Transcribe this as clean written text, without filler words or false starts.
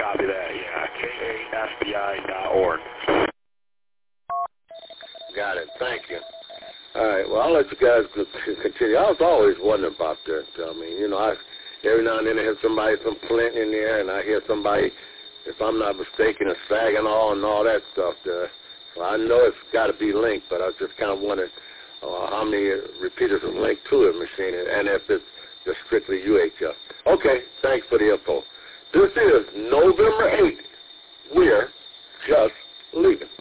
Copy that, yeah, KAFBI.org. Got it. Thank you. All right. Well, I'll let you guys continue. I was always wondering about that. I mean, you know, every now and then I hear somebody, some Flint in there, and I hear somebody, if I'm not mistaken, is Saginaw and all that stuff there. So I know it's got to be linked, but I was just kind of wondering how many repeaters are linked to the machine, and if it's just strictly UHF. Okay. Thanks for the info. This is November 8th. We're just leaving.